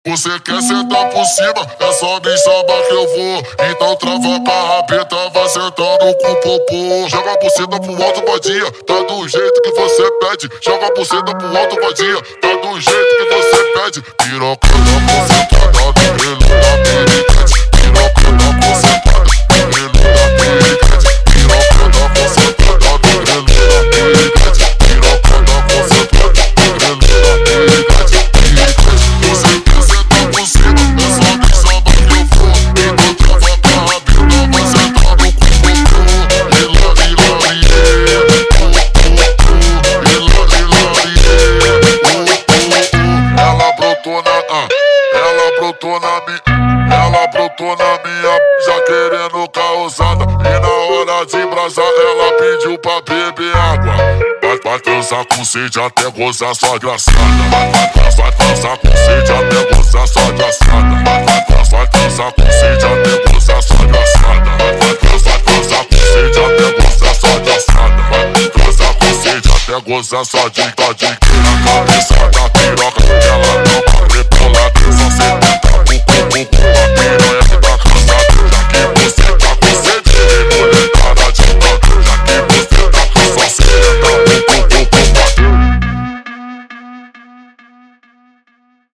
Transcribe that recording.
Você quer sentar por cima, é só me chamar que eu vou. Então trava com a rabeta, vai sentando com o popô. Joga a buceta pro alto, vadia, tá do jeito que você pede. Joga a buceta pro alto, vadia, tá do jeito que você pede. Piroca na concentrada, pelo da piriguete. Piroca na concentrada, pelo da piriguete. Piroca na concentrada, pelo da piriguete. Piroca na concentrada, pelo da piriguete. Você quer sentar por cima, é só me chamar que eu vou. Então trava com a rabeta, vai sentando com o popô. Ela brotou na minha já querendo causada. E na hora de embrasar ela pediu pra beber água. Vai transar com sede até gozar sua graçada. Vai transar com sede até gozar sua graçada. Vai transar com sede até gozar sua graçada. Vai transar com sede até gozar sua graçada. Vai transar com sede até gozar sua dica na cabeçada.